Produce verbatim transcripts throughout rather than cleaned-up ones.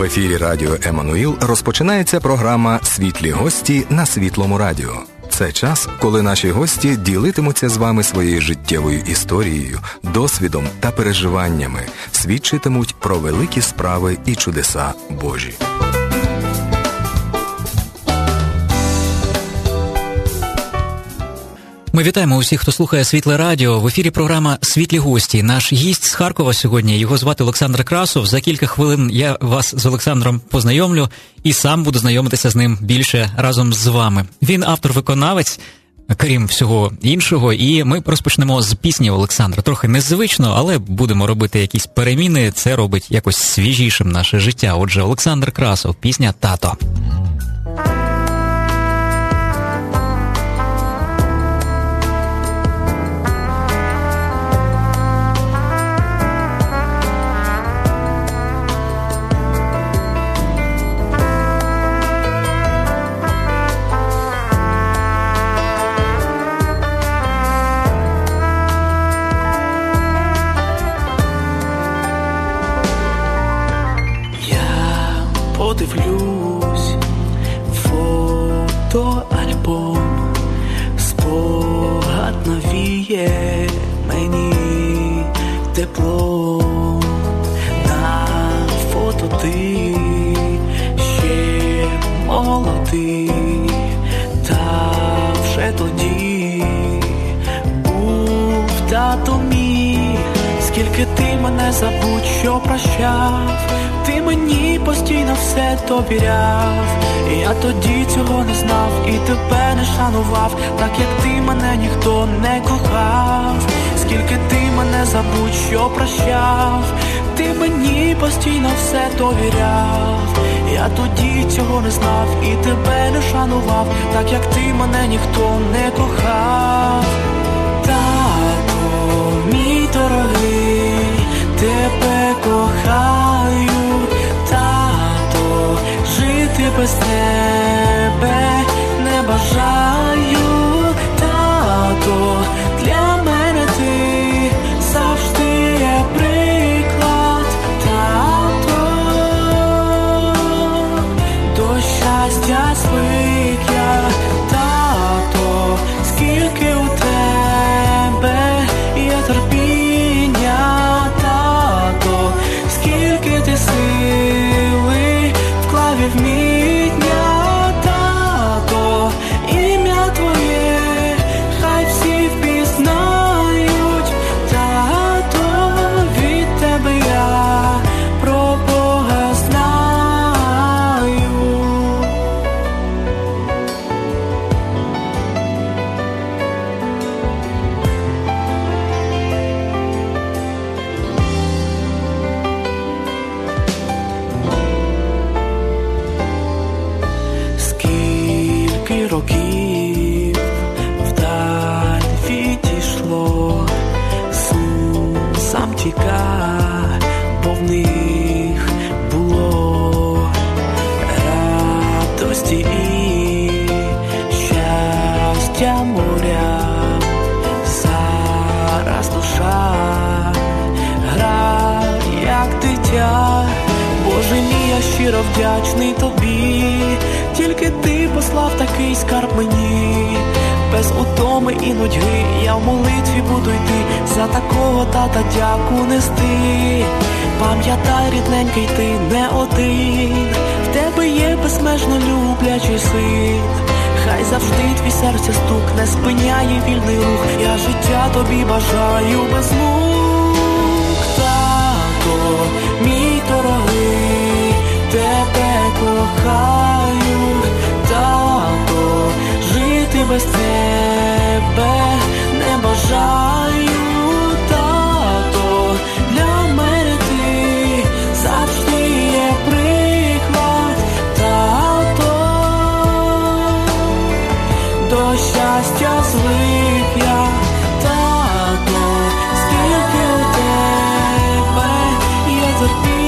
В ефірі Радіо Еммануїл розпочинається програма «Світлі гості» на Світлому радіо. Це час, коли наші гості ділитимуться з вами своєю життєвою історією, досвідом та переживаннями, свідчитимуть про великі справи і чудеса Божі. Ми вітаємо усіх, хто слухає Світле радіо. В ефірі програма «Світлі гості». Наш гість з Харкова сьогодні, його звати Олександр Красов. За кілька хвилин я вас з Олександром познайомлю і сам буду знайомитися з ним більше разом з вами. Він автор-виконавець, крім всього іншого, і ми розпочнемо з пісні Олександра. Трохи незвично, але будемо робити якісь переміни, це робить якось свіжішим наше життя. Отже, Олександр Красов, пісня «Тато». Подивлюсь фотоальбом, спогад навіє мені тепло. На фото ти ще молодий, та вже тоді був тато мій. Скільки ти мене забудь, що прощав, ти мені постійно все довіряв. Я тоді цього не знав і тебе не шанував, так як ти мене ніхто не кохав. Скільки ти мене забудь, що прощав, ти мені постійно все довіряв. Я тоді цього не знав і тебе не шанував, так як ти мене ніхто не кохав. Тато, мій дорогий, тебе кохаю. Тато, жити без тебе не бажаю. Тато, для мене ти завжди є приклад. Тато, до щастя звик я. Тато, скільки у тебе є терпіння. Тато, скільки ти сили вклав і вміння. Тато, ім'я твоє хай всі впізнають. Тато, від тебе я про Бога знаю. Скільки років вдаль відійшло, сум сам тіка, бо в них було радості і щастя моря. Зараз душа грає як дитя. Боже мій, я щиро вдячний тобі, тільки ти послав такий скарб мені. Без утоми і нудьги я в молитві буду йти, за такого тата дяку нести. Пам'ятай, рідненький, ти не один, в тебе є безмежно люблячий син. Хай завжди твій серця стук не спиняє вільний рух, я життя тобі бажаю без мук. Тато, мій дорогий, тебе кохаю. Тато, жити без тебе не бажаю. Тато, для мене ти завжди є приклад. Тато, до щастя звик я. Тато, скільки у тебе є терпіння.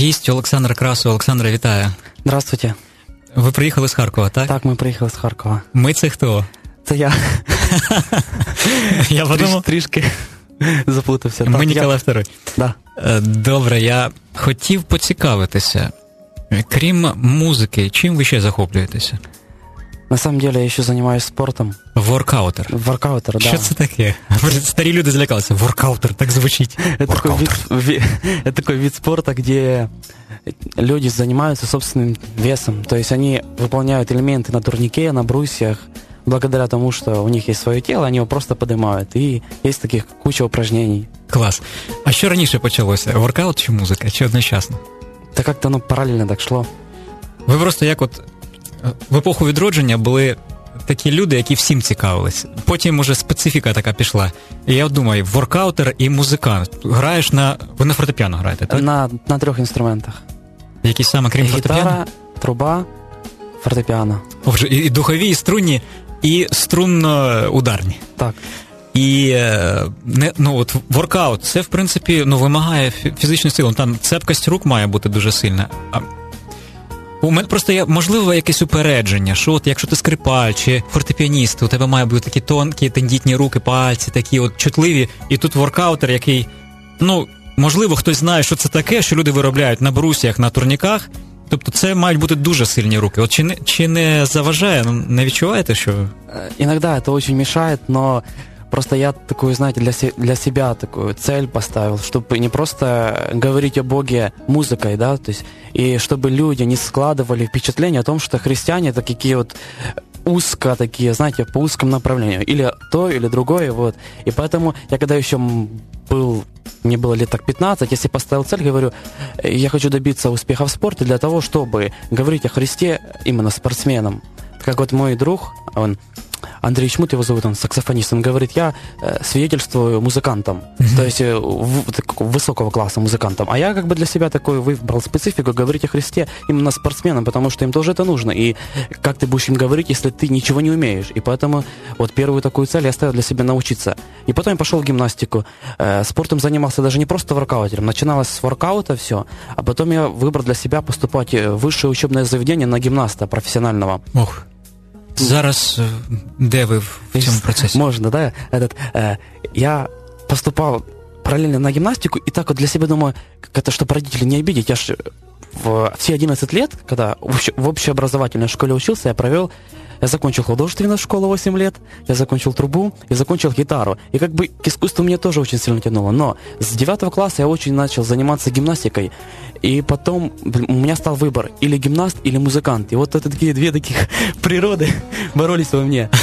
гість Олександр Красов. Олександре, вітаю. Здравствуйте. Ви приїхали з Харкова, так? Так, ми приїхали з Харкова. Ми це хто? Це я. Я подумав... Трішки заплутався. Ми Ніколай Второй. Да. Добре, я хотів поцікавитися. Крім музики, чим ви ще захоплюєтеся? На самом деле я еще занимаюсь спортом. Воркаутер. Воркаутер, да. Що це таке? Старі люди злякалися. Воркаутер, так звучить. Это такой, вид, ви, это такой вид спорта, где люди занимаются собственным весом. То есть они выполняют элементы на турнике, на брусьях. Благодаря тому, что у них есть свое тело, они его просто поднимают. И есть таких куча упражнений. Клас. А що раніше почалося? Воркаут чи музика? Чи одночасно? Та як-то ну, паралельно так шло. Ви просто як от в епоху відродження були такі люди, які всім цікавились. Потім уже специфіка така пішла. І я думаю, воркаутер і музикант. Граєш на... Ви на фортепіано граєте, так? На, на трьох інструментах. Які саме, крім фортепіано? Гітара, труба, фортепіано. Отже, і духові, і струнні, і струнно-ударні. Так. І не, ну, от воркаут, це, в принципі, ну, вимагає фізичної сили. Там цепкость рук має бути дуже сильна. А у мене просто є, можливо, якесь упередження, що от якщо ти скрипаль чи фортепіаніст, у тебе має бути такі тонкі, тендітні руки, пальці, такі от чутливі, і тут воркаутер, який, ну, можливо, хтось знає, що це таке, що люди виробляють на брусьях, на турніках, тобто це мають бути дуже сильні руки. От чи не, чи не заважає, ну, не відчуваєте, що... Иногда это очень мешает, но просто я такую, знаете, для, се- для себя такую цель поставил, чтобы не просто говорить о Боге музыкой, да, то есть, и чтобы люди не складывали впечатление о том, что христиане это какие вот узко такие, знаете, по узкому направлению, или то, или другое, вот. И поэтому я когда еще был, мне было лет так пятнадцать, если поставил цель, говорю, я хочу добиться успеха в спорте для того, чтобы говорить о Христе именно спортсменам. Как вот мой друг, он Андрей Чмут, его зовут, он саксофонист, он говорит, я э, свидетельствую музыкантам, mm-hmm. то есть э, в, такого высокого класса музыкантам, а я как бы для себя такой выбрал специфику, говорить о Христе именно спортсменам, потому что им тоже это нужно, и как ты будешь им говорить, если ты ничего не умеешь, и поэтому вот первую такую цель я ставил для себя научиться, и потом я пошел в гимнастику, э, спортом занимался даже не просто воркаутером, начиналось с воркаута все, а потом я выбрал для себя поступать в высшее учебное заведение на гимнаста профессионального. Ох. Зараз де ви в цьому процесі? Можно, да? Этот, э, я поступал параллельно на гимнастику, и так вот для себя думаю, как это, чтобы родители не обидеть. Я ж в все одиннадцать лет, когда в общеобразовательной школе учился, я провел, я закончил художественную школу восемь лет, я закончил трубу, я закончил гитару. И как бы к искусству меня тоже очень сильно тянуло. Но с девятого класса я очень начал заниматься гимнастикой. И потом у меня стал выбор, или гимнаст, или музыкант. И вот это такие две таких природы боролись во мне.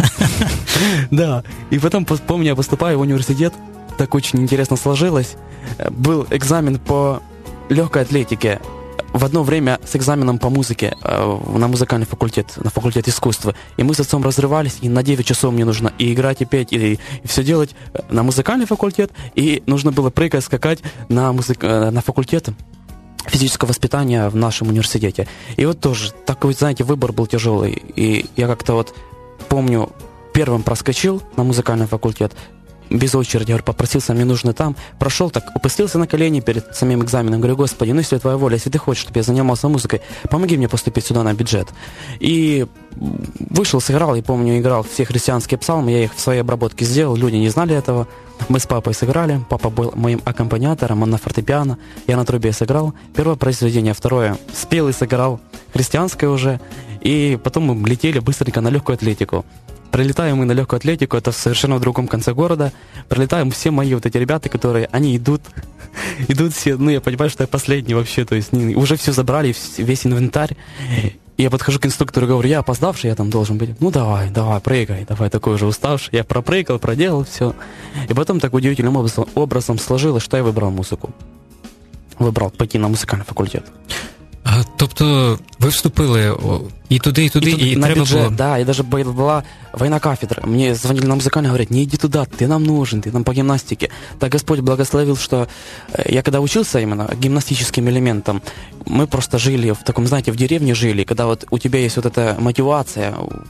Да. И потом, помню, я поступаю в университет, так очень интересно сложилось. Был экзамен по легкой атлетике. В одно время с экзаменом по музыке э, на музыкальный факультет, на факультет искусства. И мы с отцом разрывались, и на девять часов мне нужно и играть, и петь, и, и все делать на музыкальный факультет. И нужно было прыгать, скакать на, музык... на факультет физического воспитания в нашем университете. И вот тоже такой, знаете, выбор был тяжелый. И я как-то вот помню, первым проскочил на музыкальный факультет, без очереди, говорю, попросился, мне нужно там. Прошел так, опустился на колени перед самим экзаменом. Говорю, Господи, ну если твоя воля, если ты хочешь, чтобы я занимался музыкой, помоги мне поступить сюда на бюджет. И вышел, сыграл, и помню, играл все христианские псалмы, я их в своей обработке сделал, люди не знали этого. Мы с папой сыграли, папа был моим аккомпаниатором, он на фортепиано, я на трубе сыграл. Первое произведение, второе спел и сыграл, христианское уже. И потом мы летели быстренько на легкую атлетику. Прилетаем мы на легкую атлетику, это совершенно в другом конце города. Прилетаем все мои вот эти ребята, которые, они идут, идут все, ну я понимаю, что я последний вообще, то есть не, уже все забрали, весь инвентарь. И я подхожу к инструктору и говорю, я опоздавший, я там должен быть. Ну давай, давай, прыгай, давай, такой уже уставший. Я пропрыгал, проделал все. И потом так удивительным образом, образом сложилось, что я выбрал музыку. Выбрал пойти на музыкальный факультет. А, тобто ви вступили і туди, і туди, і, і на треба бюджет, було... Да, и даже была война кафедр. Мне звонили на музыкальный, говорят, не иди туда, ты нам нужен, ты нам по гимнастике. Так Господь благословил, что я когда учился именно гимнастическим элементам, мы просто жили в таком, знаете, в деревне жили, когда вот у тебя есть вот эта мотивация,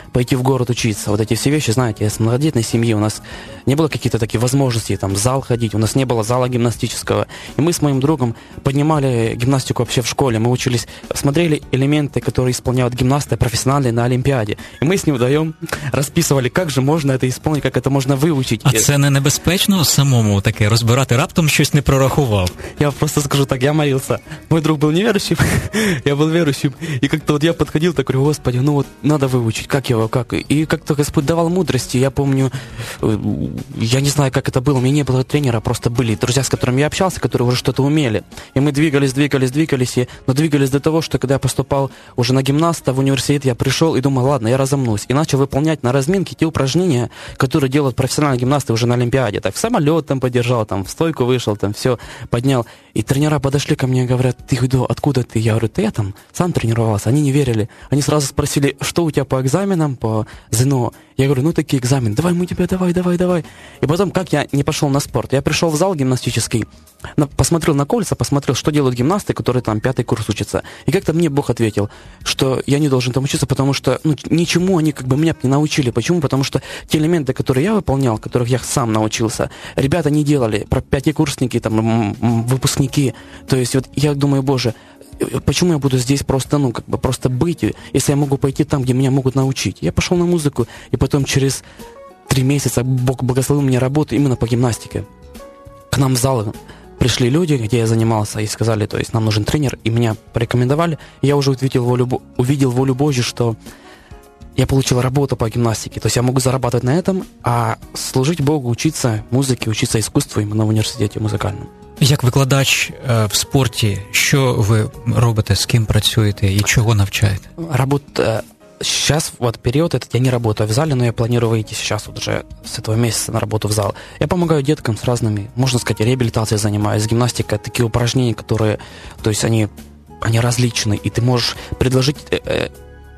пойти в город учиться. Вот эти все вещи, знаете, из многодетной семьи у нас не было каких-то таких возможностей, там, в зал ходить, у нас не было зала гимнастического. И мы с моим другом поднимали гимнастику вообще в школе. Мы учились, смотрели элементы, которые исполняют гимнасты профессиональные на Олимпиаде. И мы с ним вдвоем расписывали, как же можно это исполнить, как это можна вивчити. А це не небезпечно самому таке розбирати, раптом щось не прорахував? Я просто скажу так, я молился. Мой друг был неверующим, я был верующим. И как-то вот я подходил, так говорю, Господи, ну вот надо выучить, как его, как. И как-то Господь давал мудрости. Я помню, я не знаю, как это было, у меня не было тренера, просто были друзья, с которыми я общался, которые уже что-то умели. И мы двигались, двигались, двигались, и, но двигались до того, что когда я поступал уже на гимнаста в университет, я пришел и думал, ладно, я разомнусь. И начал выполнять на разминке те упражнения, которые делают профессиональные гимнасты уже на Олимпиаде. Так, в самолет там подержал, там, в стойку вышел, там, все поднял. И тренера подошли ко мне и говорят, ты откуда ты? Я говорю, да я там сам тренировался. Они не верили. Они сразу спросили, что у тебя по экзаменам, по ЗНО? Я говорю, ну такие экзамены, давай мы тебя, давай, давай, давай. И потом, как я не пошел на спорт? Я пришел в зал гимнастический, посмотрел на кольца, посмотрел, что делают гимнасты, которые там пятый курс учатся. И как-то мне Бог ответил, что я не должен там учиться, потому что ну, ничему они как бы меня не научили. Почему? Потому что те элементы, которые я выполнял, которых я сам научился, ребята не делали. Про пятикурсники, там, выпускники. То есть вот я думаю, Боже, почему я буду здесь просто, ну, как бы просто быть, если я могу пойти там, где меня могут научить? Я пошел на музыку, и потом через три месяца Бог благословил мне работу именно по гимнастике. К нам в зал пришли люди, где я занимался, и сказали, то есть нам нужен тренер, и меня порекомендовали. И я уже увидел волю, увидел волю Божью, что я получил работу по гимнастике. То есть я могу зарабатывать на этом, а служить Богу, учиться музыке, учиться искусству именно в університеті музикальному. Як викладач е, в спорті, що ви робите, з ким працюєте і чого навчаєте? Работа... Сейчас, вот период этот, я не работаю в зале, но я планирую выйти сейчас вот уже с этого месяца на работу в зал. Я помогаю деткам с разными, можно сказать, реабилитацией занимаюсь, гимнастика, такие упражнения, которые, то есть они, они различны, и ты можешь предложить э, э,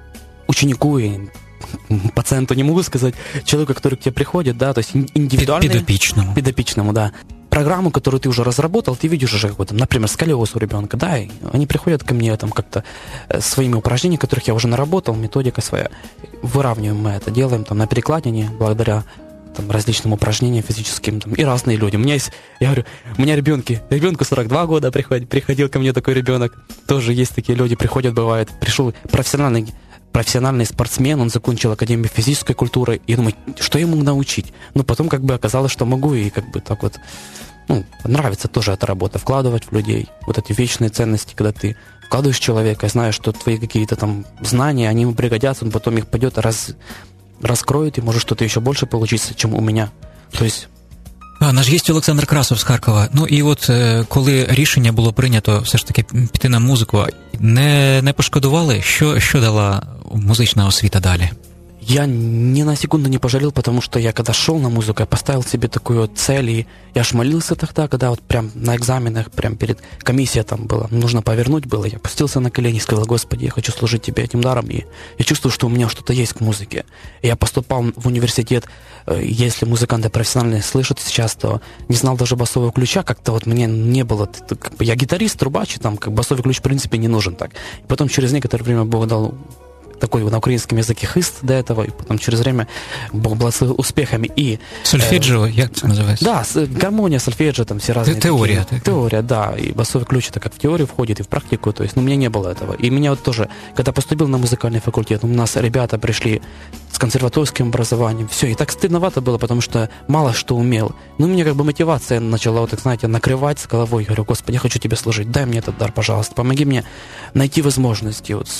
ученику и пациенту, не могу сказать, человеку, который к тебе приходит, да, то есть индивидуальный... Подопечному. Подопечному, да. Программу, которую ты уже разработал, ты видишь уже, вот, например, сколиоз у ребенка, да, и они приходят ко мне там как-то своими упражнениями, которых я уже наработал, методика своя, выравниваем мы это, делаем там на перекладине, благодаря там различным упражнениям физическим, там, и разные люди. У меня есть, я говорю, у меня ребенки, ребенку сорок два года приходит, приходил ко мне такой ребенок, тоже есть такие люди, приходят, бывает, пришел профессиональный профессиональный спортсмен, он закончил Академию физической культуры, и я думаю, что я ему научить? Ну, потом как бы оказалось, что могу, и как бы так вот, ну, нравится тоже эта работа, вкладывать в людей вот эти вечные ценности, когда ты вкладываешь в человека, знаешь, что твои какие-то там знания, они ему пригодятся, он потом их пойдет, раз, раскроет, и может что-то еще больше получиться, чем у меня. То есть... А, наш гість Олександр Красов з Харкова. Ну і от коли рішення було прийнято все ж таки піти на музику, не, не пошкодували? Що, що дала музична освіта далі? Я ни на секунду не пожалел, потому что я когда шел на музыку, я поставил себе такую вот цель, и я аж молился тогда, когда вот прям на экзаменах, прям перед комиссией там было, нужно повернуть было, я опустился на колени и сказал, Господи, я хочу служить Тебе этим даром, и я чувствую, что у меня что-то есть к музыке. И я поступал в университет, если музыканты профессиональные слышат сейчас, то не знал даже басового ключа, как-то вот мне не было, как бы я гитарист, трубач, и там как басовый ключ в принципе не нужен так. И потом через некоторое время Бог дал такой на украинском языке хист до этого, и потом через время Бог благословил успехами. И сольфеджио, э, як це називається? Да, гармония, сольфеджио, там все разные. Теория. Такие, теория, да. И басовый ключ это как в теорию входит, и в практику. То есть, ну, у меня не было этого. И меня вот тоже, когда поступил на музыкальный факультет, у нас ребята пришли с консерваторским образованием, все, и так стыдновато было, потому что мало что умел. Ну, у меня как бы мотивация начала, вот так, знаете, накрывать с головой. Говорю, Господи, я хочу Тебе служить, дай мне этот дар, пожалуйста, помоги мне найти возможности, вот,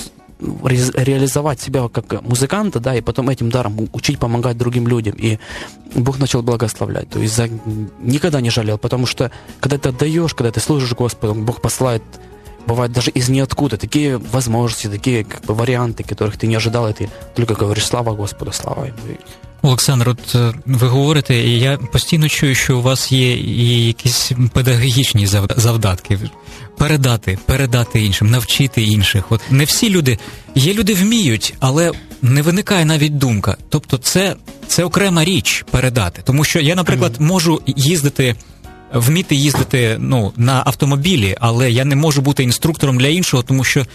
реализовать себя как музыканта, да, и потом этим даром учить, помогать другим людям. И Бог начал благословлять. То есть за... никогда не жалел, потому что когда ты отдаешь, когда ты служишь Господу, Бог посылает, бывает даже из ниоткуда, такие возможности, такие как бы варианты, которых ты не ожидал, и ты только говоришь, слава Господу, слава Ему. Олександр, от ви говорите, і я постійно чую, що у вас є і якісь педагогічні завдатки. Передати, передати іншим, навчити інших. От не всі люди, є люди вміють, але не виникає навіть думка. Тобто це, це окрема річ передати. Тому що я, наприклад, можу їздити, вміти їздити, ну, на автомобілі, але я не можу бути інструктором для іншого, тому що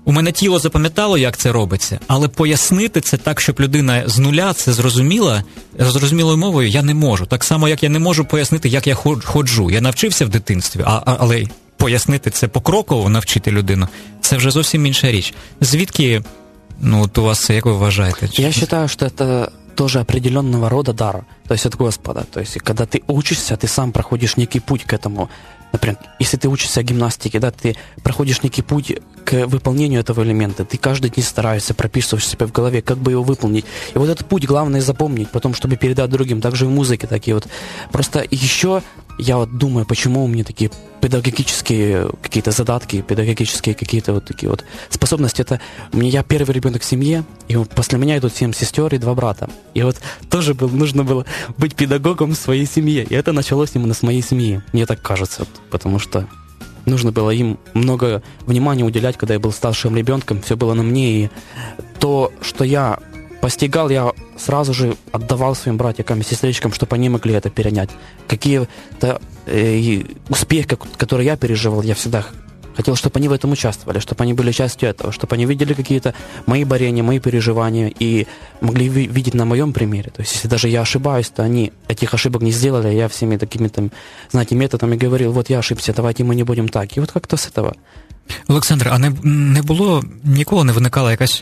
у мене тіло запам'ятало, як це робиться, але пояснити це так, щоб людина з нуля це зрозуміла, зрозумілою мовою я не можу. Так само, як я не можу пояснити, як я ходжу. Я навчився в дитинстві, а, а, але пояснити це покроково, навчити людину, це вже зовсім інша річ. Звідки, ну, от у вас, як ви вважаєте? Я считаю, что это тоже определенного рода дар, то есть от Господа. То есть когда ты учишься, ты сам проходишь некий путь к этому. Например, если ты учишься гимнастике, да, ты проходишь некий путь к выполнению этого элемента, ты каждый день стараешься, прописываешь себе в голове, как бы его выполнить. И вот этот путь главное запомнить, потом, чтобы передать другим, также и в музыке такие вот. Просто еще я вот думаю, почему у меня такие педагогические какие-то задатки, педагогические какие-то вот такие вот способности. Это у меня я первый ребенок в семье, и после меня идут семь сестер и два брата. И вот тоже был, нужно было быть педагогом в своей семье. И это началось именно с моей семьи, мне так кажется, потому что нужно было им много внимания уделять, когда я был старшим ребенком, все было на мне, и то, что я постигал, я сразу же отдавал своим братьям и сестричкам, чтобы они могли это перенять. Какие-то э, успехи, которые я переживал, я всегда хотел, чтобы они в этом участвовали, чтобы они были частью этого, чтобы они видели какие-то мои борения, мои переживания и могли ви- видеть на моем примере. То есть, если даже я ошибаюсь, то они этих ошибок не сделали, я всеми такими, там, знаете, методами говорил, вот я ошибся, давайте мы не будем так. И вот как-то с этого. Олександр, а не, не було, ніколи не виникала якась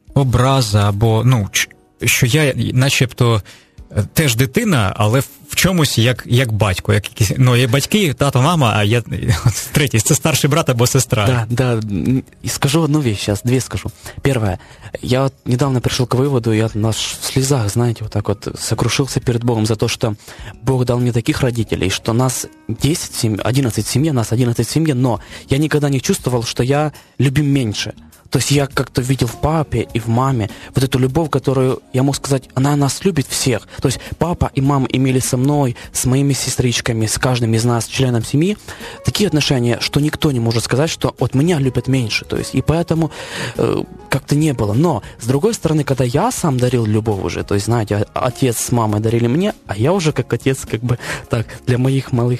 образа або, ну, що я начебто теж дитина, але в чомусь як, як батько, як якісь, ну, є батьки, тато, мама, а я третій, це старший брат або сестра. Да, да, и скажу одну вещь, сейчас две скажу. Первое, я вот недавно пришел к выводу, я в слезах, знаете, вот так вот сокрушился перед Богом за то, что Бог дал мне таких родителей, что нас десять, одиннадцать в семье, нас одиннадцать в семье, но я никогда не чувствовал, что я любим меньше. То есть я как-то видел в папе и в маме вот эту любовь, которую, я мог сказать, она нас любит всех. То есть папа и мама имели со мной, с моими сестричками, с каждым из нас, членом семьи, такие отношения, что никто не может сказать, что от меня любят меньше. То есть и поэтому э, как-то не было. Но, с другой стороны, когда я сам дарил любовь уже, то есть, знаете, отец с мамой дарили мне, а я уже как отец, как бы так, для моих малых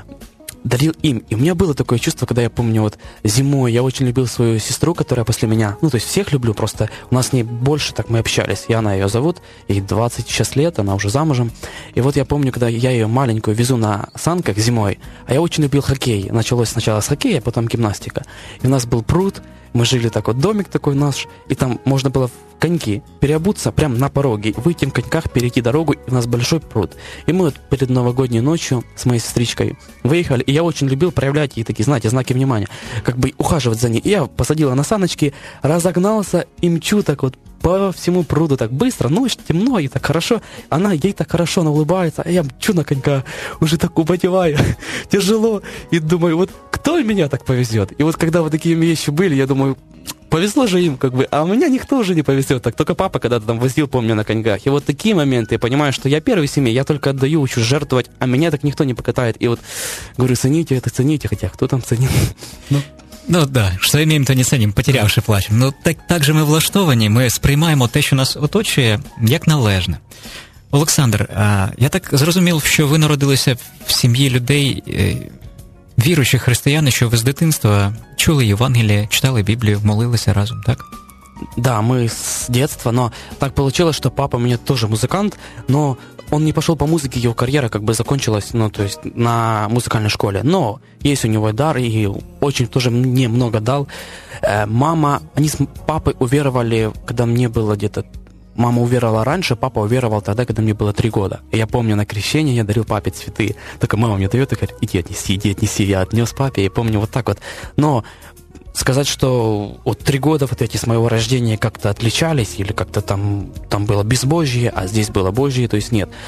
дарил им. И у меня было такое чувство, когда я помню, вот зимой я очень любил свою сестру, которая после меня, ну, то есть всех люблю, просто у нас с ней больше так мы общались. Яна ее зовут, ей двадцать шесть лет, она уже замужем. И вот я помню, когда я ее маленькую везу на санках зимой, а я очень любил хоккей. Началось сначала с хоккея, потом гимнастика. И у нас был пруд, мы жили так вот, домик такой наш, и там можно было в коньки переобуться прямо на пороге, выйти в коньках, перейти дорогу, и у нас большой пруд. И мы вот перед новогодней ночью с моей сестричкой выехали, и я очень любил проявлять ей такие, знаете, знаки внимания, как бы ухаживать за ней. И я посадила на саночки, разогнался и мчу так вот по всему пруду так быстро, ночь, темно, и так хорошо. Она, ей так хорошо, она улыбается, а я мчу на конька, уже так употеваю, тяжело. И думаю, вот кто меня так повезет? И вот когда вот такие вещи были, я думаю, повезло же им, как бы, а у меня никто уже не повезет. Так только папа когда-то там возил, помню, на коньках. И вот такие моменты, я понимаю, что я первый в семье, я только отдаю, учусь жертвовать, а меня так никто не покатает. И вот говорю, цените это, цените, хотя кто там ценит? Ну, Ну, так, да, що імеємо, то не цінім, потерявши плачем. Ну, так, так же ми влаштовані, ми сприймаємо те, що нас оточує, як належне. Олександр, а, я так зрозумів, що ви народилися в сім'ї людей, е, віруючих християн, що ви з дитинства чули Євангеліє, читали Біблію, молилися разом, так? Да, мы с детства, но так получилось, что папа у меня тоже музыкант, но он не пошел по музыке, его карьера как бы закончилась, ну, то есть на музыкальной школе. Но есть у него дар, и очень тоже мне много дал. Э, мама, они с папой уверовали, когда мне было где-то... Мама уверовала раньше, папа уверовал тогда, когда мне было три года. И я помню, на крещение я дарил папе цветы. Только мама мне дает и говорит, иди отнеси, иди отнеси. Я отнес папе, и помню вот так вот. Но сказать, что вот три года вот эти с моего рождения как-то отличались, или как-то там, там было безбожье, а здесь было Божье, то есть нет.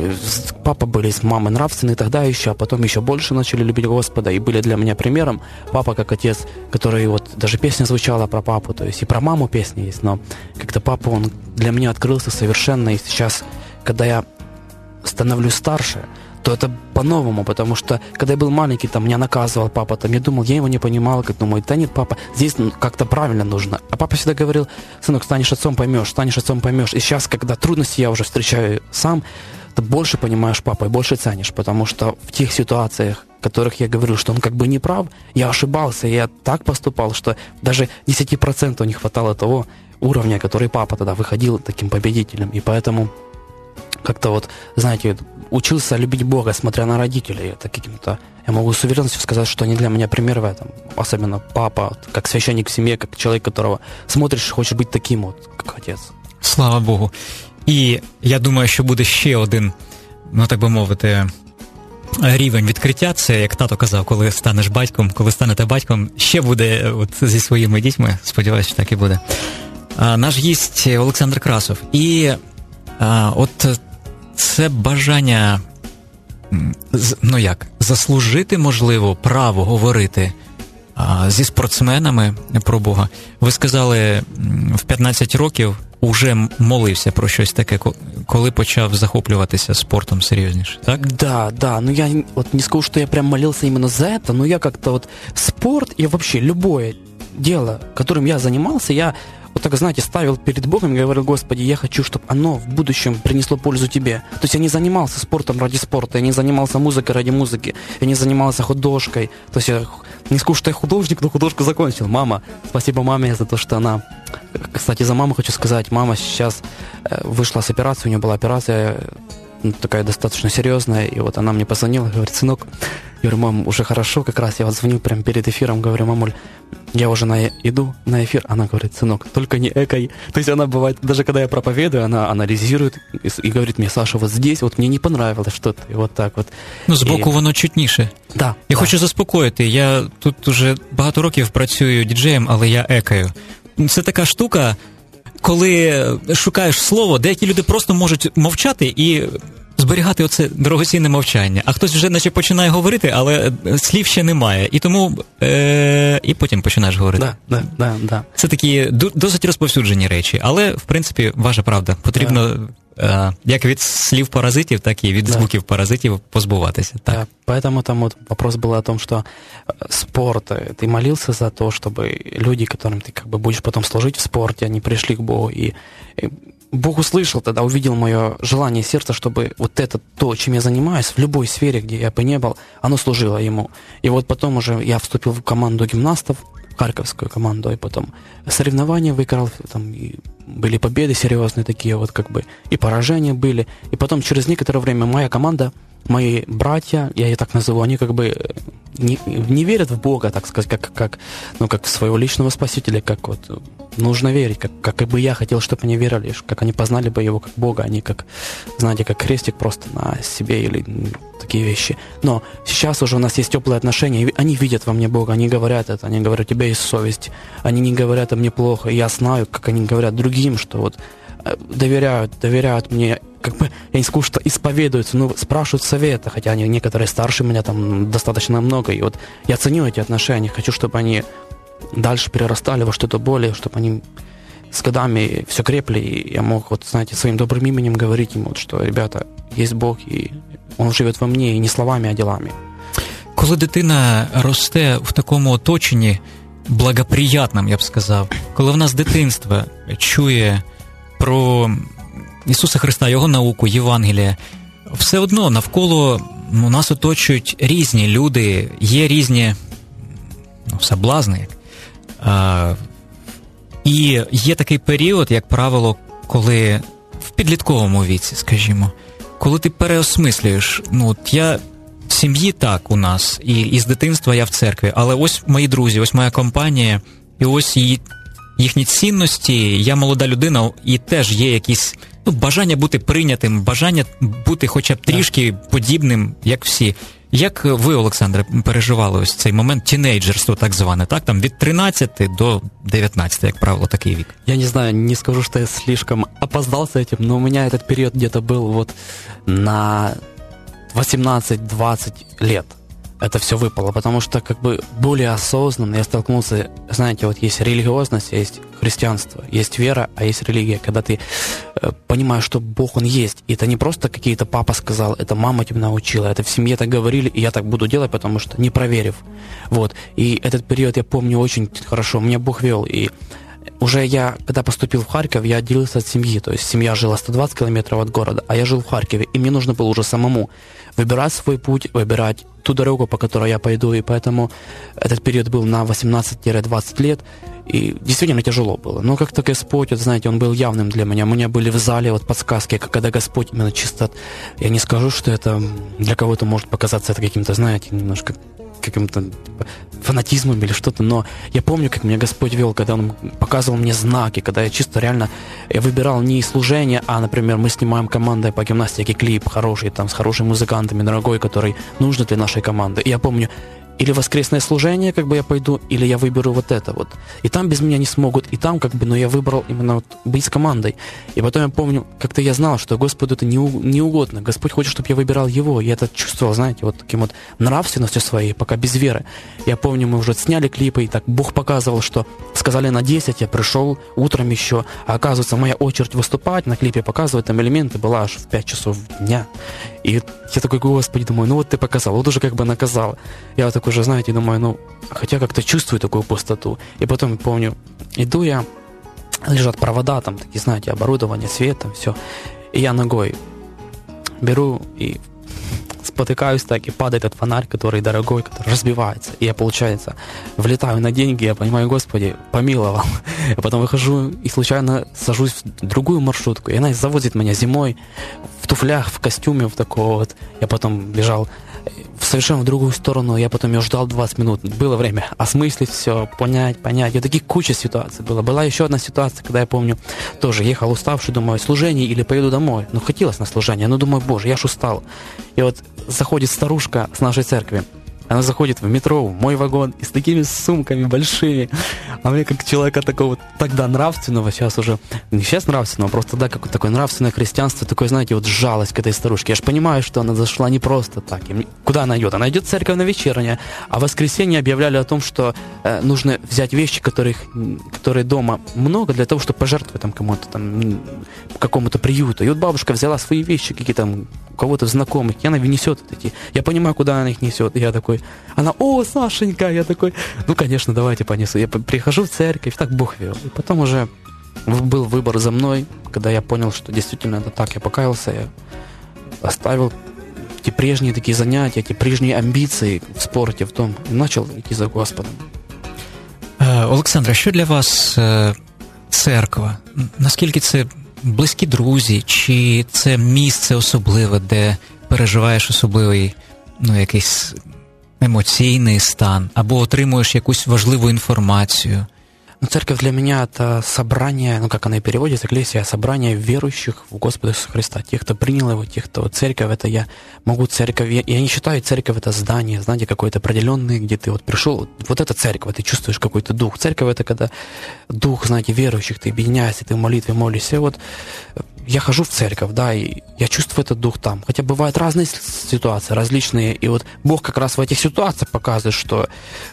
Папа были с мамой нравственные тогда еще, а потом еще больше начали любить Господа, и были для меня примером. Папа как отец, который вот, даже песня звучала про папу, то есть и про маму песня есть, но как-то папа, он для меня открылся совершенно, и сейчас, когда я становлюсь старше, то это по-новому, потому что, когда я был маленький, там, меня наказывал папа, там, я думал, я его не понимал, как думаю, да нет, папа, здесь как-то правильно нужно. А папа всегда говорил, сынок, станешь отцом, поймешь, станешь отцом, поймешь. И сейчас, когда трудности я уже встречаю сам, ты больше понимаешь папу и больше ценишь, потому что в тех ситуациях, которых я говорил, что он как бы не прав, я ошибался, я так поступал, что даже десять процентов не хватало того уровня, который папа тогда выходил таким победителем. И поэтому как-то вот, знаете, учился любить Бога, смотря на родителей. Это каким-то, я могу с уверенностью сказать, что они для меня пример в этом. Особенно папа, как священник в семье, как человек, которого смотришь и хочешь быть таким вот, как отец. Слава Богу. І я думаю, що буде ще один, ну так би мовити, рівень відкриття. Це, як тато казав, коли станеш батьком, коли станете батьком, ще буде от зі своїми дітьми. Сподіваюся, що так і буде. А, наш гість Олександр Красов. І а, от це бажання, ну як, заслужити, можливо, право говорити а, зі спортсменами про Бога. Ви сказали, в п'ятнадцять років уже молився про щось таке, коли почав захоплюватися спортом серйозніше, так? Да, да, но я вот не скажу, что я прям молился именно за это, но я как-то вот спорт и вообще любое дело, которым я занимался, я вот так, знаете, ставил перед Богом и говорил: Господи, я хочу, чтобы оно в будущем принесло пользу Тебе. То есть я не занимался спортом ради спорта, я не занимался музыкой ради музыки, я не занимался художкой. То есть я не скажу, что я художник, но художку закончил. Мама, спасибо маме за то, что она... Кстати, за маму хочу сказать, мама сейчас вышла с операции, у нее была операция такая достаточно серьезная, и вот она мне позвонила, говорит: сынок, я говорю: мам, уже хорошо, как раз я вот звоню прямо перед эфиром, говорю: мамуль, я уже на, иду на эфир. Она говорит: сынок, только не экай. То есть она бывает, даже когда я проповедую, она анализирует и, и говорит мне: Саша, вот здесь вот мне не понравилось что-то, и вот так вот. Ну, збоку і... воно чутніше. Да, я да. хочу заспокоїти, я тут уже багато років працюю діджеєм, але я екаю. Це така штука, коли шукаєш слово, деякі люди просто можуть мовчати і зберігати оце дорогоцінне мовчання, а хтось вже наче починає говорити, але слів ще немає, і тому е- і потім починаєш говорити. Да, да, да, да. Це такі досить розповсюджені речі, але, в принципі, ваша правда, потрібно да. е- як від слів паразитів, так і від да. звуків паразитів позбуватися. Так. Да, поэтому там вот вопрос был о том, что спорт, ты молился за то, чтобы люди, которым ты как бы будешь потом служить в спорте, они пришли к Богу, и, и Бог услышал тогда, увидел мое желание сердца, чтобы вот это, то, чем я занимаюсь, в любой сфере, где я бы не был, оно служило Ему. И вот потом уже я вступил в команду гимнастов, харьковскую команду, и потом соревнования выиграл, там и были победы серьезные такие, вот как бы, и поражения были. И потом через некоторое время моя команда, мои братья, я их так назову, они как бы не, не верят в Бога, так сказать, как, как, ну, как в своего личного спасителя, как вот нужно верить, как, как и бы я хотел, чтобы они верили, как они познали бы Его как Бога, они как, знаете, как крестик просто на себе или такие вещи. Но сейчас уже у нас есть теплые отношения, и они видят во мне Бога, они говорят это, они говорят: у тебя есть совесть, они не говорят о мне плохо, и я знаю, как они говорят другим, что вот доверяют, доверяют мне, как бы, я не скажу, что исповедуются, но спрашивают совета, хотя они некоторые старше меня там достаточно много, и вот я ценю эти отношения, хочу, чтобы они дальше перерастали во что-то более, чтобы они с годами все крепли, и я мог, вот, знаете, своим добрым именем говорить им, вот, что, ребята, есть Бог, и Он живет во мне, и не словами, а делами. Коли дитина росте в такому оточенні благоприятному, я б сказав, коли вона з дитинства чує про Ісуса Христа, Його науку, Євангелія, все одно навколо ну, нас оточують різні люди, є різні ну, соблазни. А, і є такий період, як правило, коли в підлітковому віці, скажімо, коли ти переосмислюєш, ну, от я в сім'ї так у нас, і, і з дитинства я в церкві, але ось мої друзі, ось моя компанія, і ось її їхні цінності, я молода людина, і теж є якісь ну, бажання бути прийнятим, бажання бути хоча б трішки подібним, як всі. Як ви, Олександре, переживали ось цей момент тінейджерства, так зване, так? Там від тринадцяти до девятнадцати, як правило, такий вік. Я не знаю, не скажу, что я слишком опоздал с этим, но у меня этот период где-то был вот на восемнадцать-двадцать лет. Это все выпало, потому что как бы более осознанно я столкнулся, знаете, вот есть религиозность, есть христианство, есть вера, а есть религия, когда ты э, понимаешь, что Бог, Он есть, и это не просто какие-то папа сказал, это мама тебя научила, это в семье так говорили, и я так буду делать, потому что не проверив, вот, и этот период я помню очень хорошо, меня Бог вел, и уже я, когда поступил в Харьков, я отделился от семьи, то есть семья жила сто двадцать километров от города, а я жил в Харькове, и мне нужно было уже самому выбирать свой путь, выбирать ту дорогу, по которой я пойду, и поэтому этот период был на восемнадцать-двадцать лет, и действительно тяжело было. Но как-то Господь, вот, знаете, Он был явным для меня. У меня были в зале вот подсказки, когда Господь именно чисто... Я не скажу, что это для кого-то может показаться это каким-то, знаете, немножко каким-то типа, фанатизмом или что-то, но я помню, как меня Господь вел, когда Он показывал мне знаки, когда я чисто реально я выбирал не служение, а, например, мы снимаем командой по гимнастике клип хороший, там, с хорошими музыкантами, дорогой, который нужен для нашей команды. И я помню, или воскресное служение, как бы я пойду, или я выберу вот это вот. И там без меня не смогут, и там как бы, но я выбрал именно вот быть с командой. И потом я помню, как-то я знал, что Господу это не, у, не угодно. Господь хочет, чтобы я выбирал Его. Я это чувствовал, знаете, вот таким вот нравственностью своей, пока без веры. Я помню, мы уже сняли клипы, и так Бог показывал, что сказали на десять, я пришел утром еще, а оказывается, моя очередь выступать, на клипе показывать там элементы была аж в пять часов дня. И я такой, Господи, думаю, ну вот ты показал, вот уже как бы наказал. Я вот такой уже, знаете, думаю, ну, хотя как-то чувствую такую пустоту. И потом, помню, иду я, лежат провода, там, такие, знаете, оборудование, свет, там, все. И я ногой беру и спотыкаюсь так, и падает этот фонарь, который дорогой, который разбивается. И я, получается, влетаю на деньги, я понимаю, Господи, помиловал. Я потом выхожу и случайно сажусь в другую маршрутку, и она завозит меня зимой в туфлях, в костюме, в такого вот. Я потом бежал в совершенно другую сторону, я потом ее ждал двадцать минут. Было время осмыслить все, понять, понять. И таких куча ситуаций было. Была еще одна ситуация, когда я помню, тоже ехал уставший, думаю, служение или поеду домой. Ну, хотелось на служение, но думаю, боже, я ж устал. И вот заходит старушка с нашей церкви. Она заходит в метро, в мой вагон, и с такими сумками большими. А мне как человека такого тогда нравственного, сейчас уже, не сейчас нравственного, просто тогда как такое нравственное христианство, такое, знаете, вот жалость к этой старушке. Я же понимаю, что она зашла не просто так. И куда она идет? Она идет в церковь на вечернее, а в воскресенье объявляли о том, что э, нужно взять вещи, которых, которые дома много, для того, чтобы пожертвовать там кому-то, там, какому-то приюту. И вот бабушка взяла свои вещи, какие-то там, у кого-то знакомых, и она несет эти. Я понимаю, куда она их несет. И я такой, она, о, Сашенька, я такой, ну, конечно, давайте понесу. Я прихожу в церковь, так Бог вел. И потом уже был выбор за мной, когда я понял, что действительно это так. Я покаялся, я оставил эти прежние такие занятия, эти прежние амбиции в спорте, в том, и начал идти за Господом. Олександре, що для вас церква? Наскільки це близькі друзі, чи це місце особливе, де переживаєш особливий, ну, якийсь емоційний стан, або отримуєш якусь важливу інформацію? Ну, церковь для меня это собрание, ну, как она и переводится, экклесия, собрание верующих в Господа Иисуса Христа. Тех, кто принял его, тех, кто церковь, это я могу церковь, я, я не считаю церковь это здание, знаете, какое-то определенное, где ты вот пришел, вот, вот это церковь, ты чувствуешь какой-то дух. Церковь это когда дух, знаете, верующих, ты объединяешься, ты в молитве молишься. И вот я хожу в церковь, да, и я чувствую этот дух там. Хотя бывают разные ситуации, различные, и вот Бог как раз в этих ситуациях показывает, что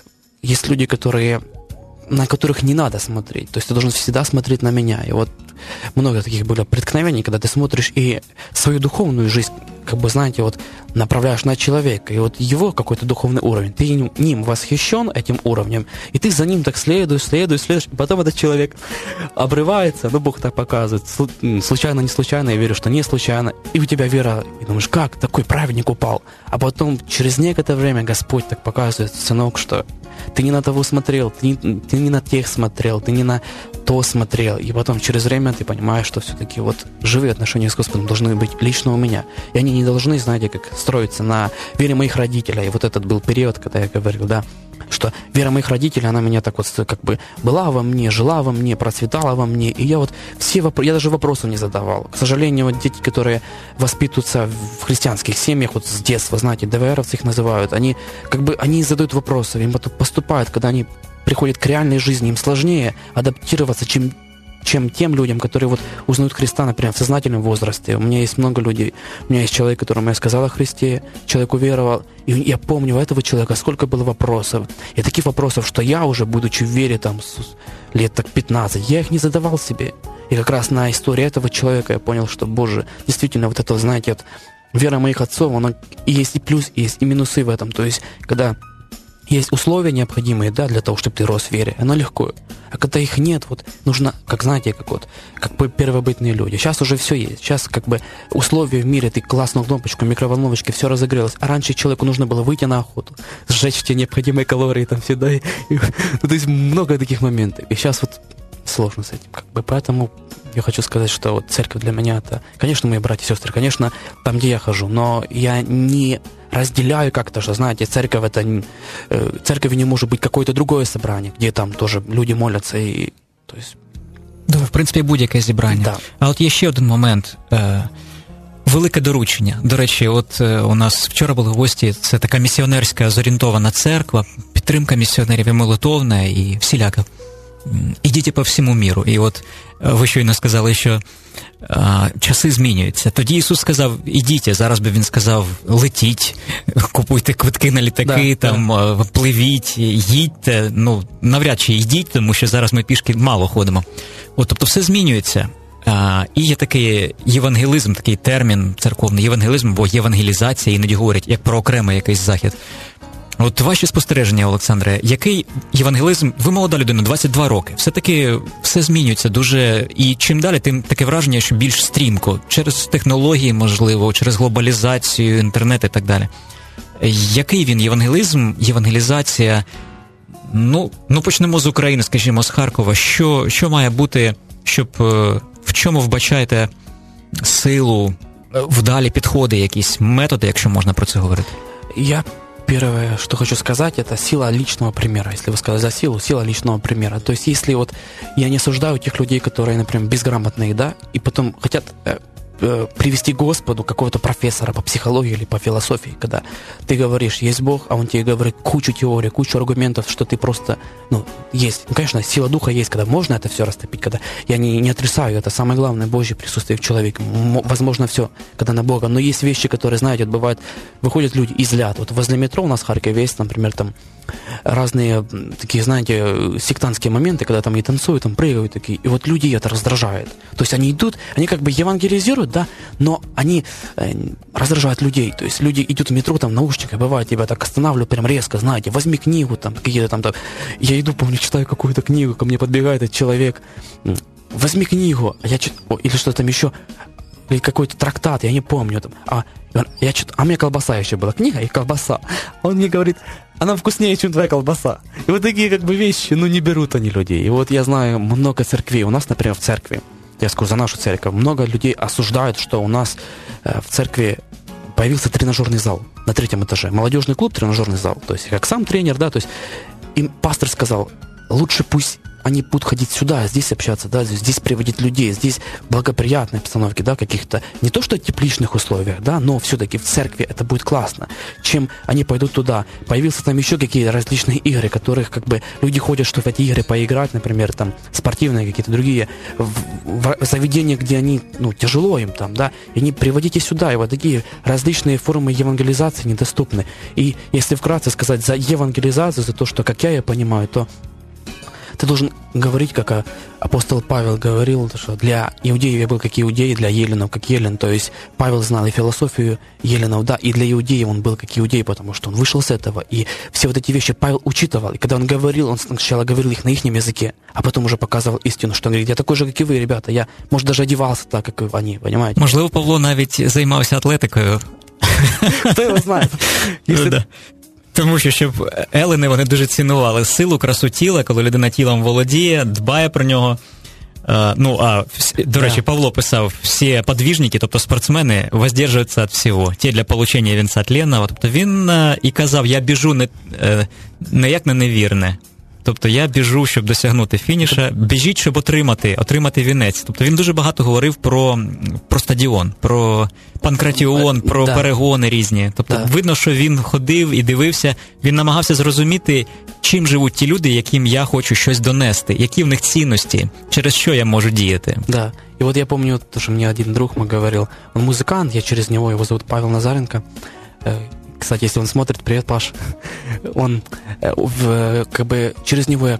есть люди, которые на которых не надо смотреть. То есть ты должен всегда смотреть на меня. И вот много таких было преткновений, когда ты смотришь и свою духовную жизнь, как бы, знаете, вот направляешь на человека, и вот его какой-то духовный уровень, ты ним восхищен, этим уровнем, и ты за ним так следуешь, следуешь, следуешь, и потом этот человек обрывается, ну, Бог так показывает, случайно, не случайно, я верю, что не случайно, и у тебя вера, и думаешь, как такой праведник упал, а потом через некоторое время Господь так показывает, сынок, что ты не на того смотрел, ты не, ты не на тех смотрел, ты не на то смотрел, и потом через время ты понимаешь, что все-таки вот живые отношения с Господом должны быть лично у меня, и они не должны, знаете, как строиться на вере моих родителей. И вот этот был период, когда я говорил, да, что вера моих родителей, она меня так вот как бы была во мне, жила во мне, процветала во мне, и я вот все вопросы, я даже вопросов не задавал. К сожалению, вот дети, которые воспитываются в христианских семьях, вот с детства, знаете, ДВРовцы их называют, они как бы, они задают вопросы, им потом поступают, когда они приходят к реальной жизни, им сложнее адаптироваться, чем чем тем людям, которые вот узнают Христа, например, в сознательном возрасте. У меня есть много людей. У меня есть человек, которому я сказал о Христе, человек уверовал, и я помню у этого человека, сколько было вопросов. И таких вопросов, что я уже, будучи в вере там лет так пятнадцать, я их не задавал себе. И как раз на истории этого человека я понял, что, Боже, действительно, вот это, знаете, вот, вера моих отцов, она и есть и плюс, и есть и минусы в этом. То есть, когда есть условия необходимые, да, для того, чтобы ты рос в вере, оно легко. А когда их нет, вот нужно, как знаете, как вот, как бы первобытные люди. Сейчас уже все есть. Сейчас как бы условия в мире, ты классную кнопочку, микроволновочки, все разогрелось. А раньше человеку нужно было выйти на охоту, сжечь те необходимые калории там всегда. И, и, ну, то есть много таких моментов. И сейчас вот сложно с этим. Как бы, поэтому я хочу сказать, что вот церковь для меня это, конечно, мои братья и сестры, конечно, там, где я хожу, но я не разделяю как-то, что, знаете, церковь это... Церковь не может быть какое-то другое собрание, где там тоже люди молятся і... То есть... Да, в принципі, будь-яке зібрання. Да. А от є ще один момент. Е, велике доручення. До речі, от е, у нас вчора були гості, це така місіонерська зорієнтована церква, підтримка місіонерів і молитовна, і всіляка. Ідіть по всьому міру. І от ви щойно сказали, що а, часи змінюються. Тоді Ісус сказав, ідіть, а зараз би він сказав, летіть, купуйте квитки на літаки, да, там, да. пливіть, їдьте. Ну, навряд чи йдіть, тому що зараз ми пішки мало ходимо. От, тобто все змінюється. А, і є такий євангелізм, такий термін церковний, євангелізм, або євангелізація, іноді говорять, як про окремий якийсь захід. От ваші спостереження, Олександре, який євангелізм, ви молода людина, двадцять два роки, все-таки все змінюється дуже, і чим далі, тим таке враження, що більш стрімко, через технології, можливо, через глобалізацію, інтернет і так далі. Який він євангелізм, євангелізація, ну, ну почнемо з України, скажімо, з Харкова, що, що має бути, щоб, в чому вбачаєте силу, вдалі підходи, якісь методи, якщо можна про це говорити? Я... Первое, что хочу сказать, это сила личного примера. Если вы сказали за силу, сила личного примера. То есть, если вот я не осуждаю тех людей, которые, например, безграмотные, да, и потом хотят э, э, привести к Господу какого-то профессора по психологии или по философии, когда ты говоришь, есть Бог, а он тебе говорит кучу теорий, кучу аргументов, что ты просто, ну, есть. Ну, конечно, сила духа есть, когда можно это все растопить, когда я не, не отрицаю, это самое главное, Божье присутствие в человеке. Возможно, все, когда на Бога. Но есть вещи, которые, знаете, вот бывает, выходят люди и злят. Вот возле метро у нас в Харькове есть, например, там разные такие, знаете, сектантские моменты, когда там и танцуют, там прыгают такие, и вот людей это раздражает. То есть они идут, они как бы евангелизируют, да, но они э, раздражают людей. То есть люди идут в метро, там, в наушниках, бывает, тебя так останавливают прям резко, знаете, возьми книгу, там, какие-то там, там. Я иду, помню, читаю какую-то книгу, ко мне подбегает этот человек, возьми книгу, а я чит... О, или что там еще, или какой-то трактат, я не помню, там, а, я чит... а у меня колбаса еще была, книга и колбаса. Он мне говорит, она вкуснее, чем твоя колбаса. И вот такие как бы вещи, ну, не берут они людей. И вот я знаю много церквей. У нас, например, в церкви, я скажу за нашу церковь, много людей осуждают, что у нас э, в церкви появился тренажерный зал на третьем этаже. Молодежный клуб, тренажерный зал. То есть как сам тренер, да, то есть им пастор сказал, лучше пусть они будут ходить сюда, здесь общаться, да, здесь приводить людей, здесь благоприятные обстановки, да, каких-то, не то что тепличных условиях, да, но все-таки в церкви это будет классно, чем они пойдут туда. Появился там еще какие-то различные игры, которых как бы люди ходят, что в эти игры поиграть, например, там спортивные какие-то другие, в, в заведения, где они, ну, тяжело им там, да, и они приводите сюда, и вот такие различные формы евангелизации недоступны. И если вкратце сказать за евангелизацию, за то, что, как я ее понимаю, то ты должен говорить, как апостол Павел говорил, что для иудеев я был как иудей, для еленов как елен. То есть Павел знал и философию еленов, да, и для иудеев он был как иудей, потому что он вышел с этого. И все вот эти вещи Павел учитывал. И когда он говорил, он сначала говорил их на их языке, а потом уже показывал истину, что он говорит, я такой же, как и вы, ребята. Я, может, даже одевался так, как и они, понимаете? Можливо, Павло навіть займався атлетикою. Хто його знає? Тому що, щоб елени, вони дуже цінували силу, красу тіла, коли людина тілом володіє, дбає про нього. А, ну, а, до речі, Павло писав, всі подвижники, тобто спортсмени, воздержуються від всього. Ті для получення вінця тленного. Тобто він а, і казав, я біжу не, не як на невірне. Тобто я біжу, щоб досягнути фініша, біжіть, щоб отримати, отримати вінець. Тобто він дуже багато говорив про, про стадіон, про панкратіон, про да. перегони різні. Тобто да. видно, що він ходив і дивився, він намагався зрозуміти, чим живуть ті люди, яким я хочу щось донести, які в них цінності, через що я можу діяти. Да. И вот я помню, то, что мне один друг мой говорил, он музыкант, я через него, его зовут Павел Назаренко. Кстати, если он смотрит, привет, Паш. Он, в, как бы, через него я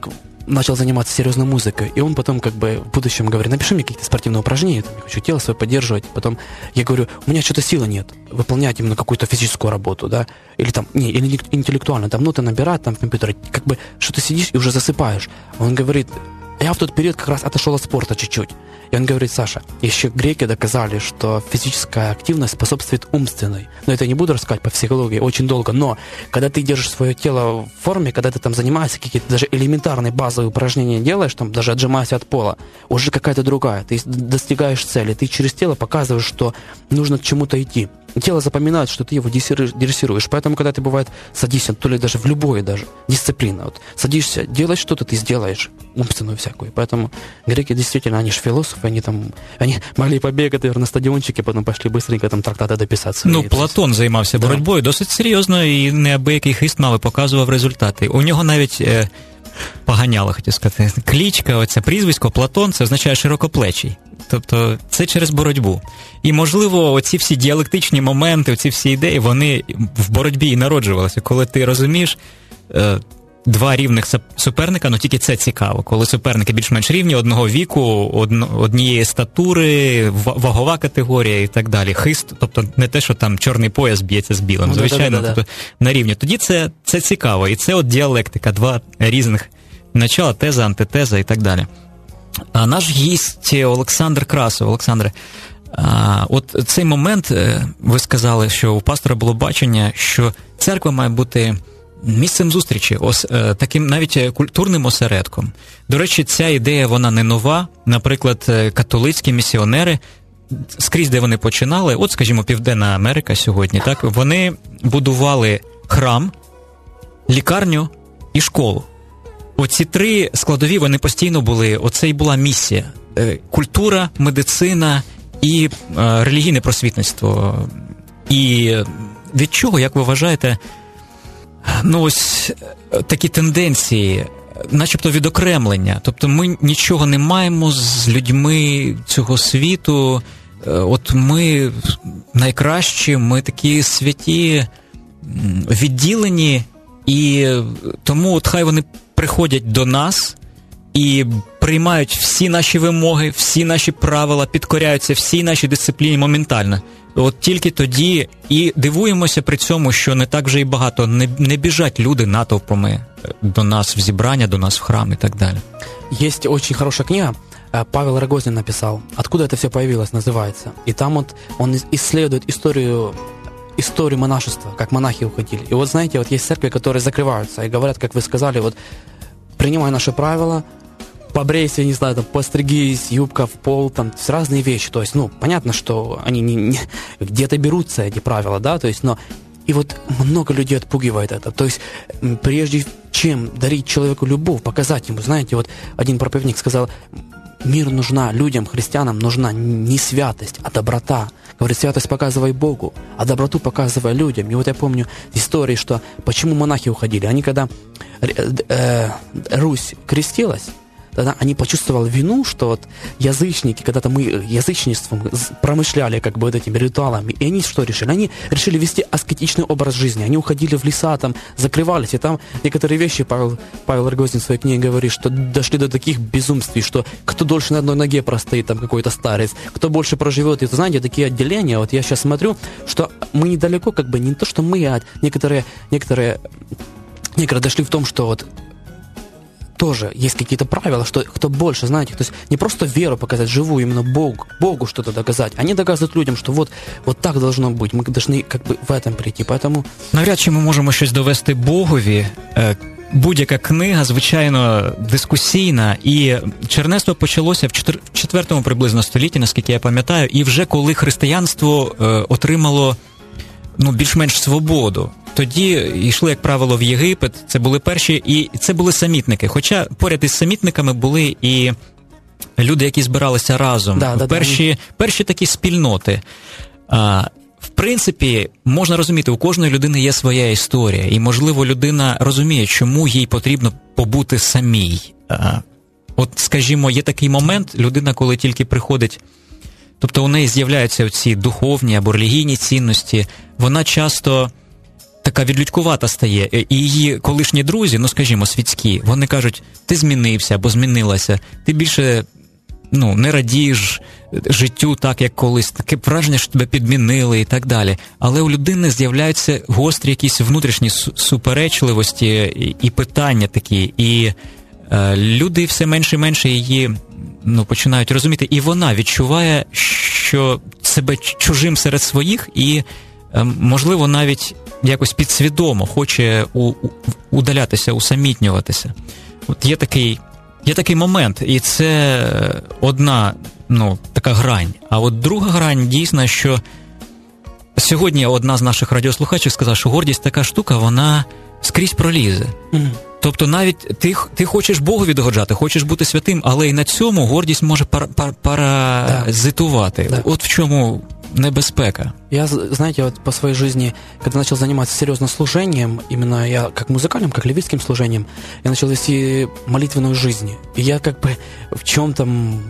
начал заниматься серьезной музыкой, и он потом как бы в будущем говорит, напиши мне какие-то спортивные упражнения, я хочу тело свое поддерживать. Потом я говорю, у меня что-то силы нет выполнять именно какую-то физическую работу, да, или там, не, или интеллектуально, там ноты набирать, там в компьютере, как бы, что ты сидишь и уже засыпаешь. Он говорит, я в тот период как раз отошел от спорта чуть-чуть. И он говорит, Саша, еще греки доказали, что физическая активность способствует умственной. Но это я не буду рассказывать по психологии, очень долго. Но когда ты держишь свое тело в форме, когда ты там занимаешься, какие-то даже элементарные базовые упражнения делаешь, там даже отжимаешься от пола, уже какая-то другая. Ты достигаешь цели, ты через тело показываешь, что нужно к чему-то идти. Тело запоминает, что ты его дрессируешь. Поэтому, когда ты, бывает, садишься, то ли даже в любой даже дисциплина, вот, садишься, делать что-то, ты сделаешь, умственную всякую. Поэтому греки действительно, они же философы, они там, они могли побегать, наверное, на стадіончики, потім пішли быстренько там трактати дописати. Ну, Платон займався боротьбою досить серйозно і неабиякий хист мав і показував результати. У нього навіть е, поганяло, хотів сказати, кличка, оце прізвисько Платон, це означає широкоплечий. Тобто це через боротьбу. І, можливо, оці всі діалектичні моменти, оці всі ідеї, вони в боротьбі і народжувалися. Коли ти розумієш е, два рівних суперника, ну тільки це цікаво. Коли суперники більш-менш рівні, одного віку, одно, однієї статури, вагова категорія і так далі. Хист, тобто не те, що там чорний пояс б'ється з білим, звичайно, тобто на рівні. Тоді це, це цікаво. І це от діалектика, два різних начала, теза, антитеза і так далі. А наш гість Олександр Красов. Олександре, а, от цей момент, ви сказали, що у пастора було бачення, що церква має бути місцем зустрічі, ос, таким навіть культурним осередком. До речі, ця ідея, вона не нова. Наприклад, католицькі місіонери, скрізь, де вони починали, от, скажімо, Південна Америка сьогодні, так, вони будували храм, лікарню і школу. Оці три складові, вони постійно були, оце і була місія. Культура, медицина і е, релігійне просвітництво. І від чого, як ви вважаєте, ну ось такі тенденції, начебто відокремлення. Тобто ми нічого не маємо з людьми цього світу. От ми найкращі, ми такі святі, відділені, і тому от хай вони приходять до нас і приймають всі наші вимоги, всі наші правила, підкоряються всій нашій дисципліні моментально. От тільки тоді і дивуємося при цьому, що не так вже і багато, не, не біжать люди натовпами до нас в зібрання, до нас в храм і так далі. Есть очень хорошая книга, Павел Рогозин написал «Откуда это все появилось» называется. И там вот он исследует историю историю монашества, как монахи уходили. И вот знаете, вот есть церкви, которые закрываются и говорят, как вы сказали, вот принимай наши правила, побрейся, не знаю, там, постригись, юбка в пол, там, разные вещи. То есть, ну, понятно, что они не, не, где-то берутся, эти правила, да, то есть, но и вот много людей отпугивает это. То есть, прежде чем дарить человеку любовь, показать ему, знаете, вот один проповедник сказал, мир нужна, людям, христианам нужна не святость, а доброта. Говорит, святость показывай Богу, а доброту показывай людям. И вот я помню истории, что почему монахи уходили. Они когда э, Русь крестилась, тогда они почувствовали вину, что вот язычники, когда-то мы язычничеством промышляли как бы вот этими ритуалами, и они что решили? Они решили вести аскетичный образ жизни. Они уходили в леса, там, закрывались, и там некоторые вещи, Павел, Павел Рогозин в своей книге говорит, что дошли до таких безумствий, что кто дольше на одной ноге простоит, там, какой-то старец, кто больше проживет. И, знаете, такие отделения, вот я сейчас смотрю, что мы недалеко, как бы, не то, что мы, а некоторые, некоторые, некоторые дошли в том, что вот тоже есть какие-то правила, что кто больше, знаете, то есть не просто веру показать, живую, именно Богу, Богу что-то доказать. Они доказывают людям, что вот, вот так должно быть, мы должны как бы в этом прийти, поэтому... Навряд чи ми можемо щось довести Богові. Будь-яка книга, звичайно, дискусійна, і чернецтво почалося в четвертому приблизно столітті, наскільки я пам'ятаю, і вже коли християнство отримало, ну, більш-менш свободу. Тоді йшли, як правило, в Єгипет, це були перші, і це були самітники. Хоча поряд із самітниками були і люди, які збиралися разом. Да, да, перші, да. перші такі спільноти. А, в принципі, можна розуміти, у кожної людини є своя історія. І, можливо, людина розуміє, чому їй потрібно побути самій. А, от, скажімо, є такий момент, людина, коли тільки приходить, тобто у неї з'являються оці духовні або релігійні цінності, вона часто така відлюдькувата стає. І її колишні друзі, ну, скажімо, світські, вони кажуть, ти змінився або змінилася, ти більше, ну, не радієш життю так, як колись, таке враження, що тебе підмінили і так далі. Але у людини з'являються гострі якісь внутрішні суперечливості і, і питання такі, і е, люди все менше і менше її, ну, починають розуміти, і вона відчуває, що себе чужим серед своїх, і, е, можливо, навіть якось підсвідомо хоче у, у, удалятися, усамітнюватися. От є такий, є такий момент, і це одна, ну, така грань. А от друга грань, дійсно, що сьогодні одна з наших радіослухачів сказала, що гордість така штука, вона скрізь пролізе. Mm. Тобто навіть ти, ти хочеш Богові догоджати, хочеш бути святим, але і на цьому гордість може пар, пар, паразитувати. Да. От в чому небезпека. Я, знаете, вот по своей жизни, когда начал заниматься серьезно служением, именно я как музыкальным, как левитским служением, я начал вести молитвенную жизнь. И я как бы в чем-то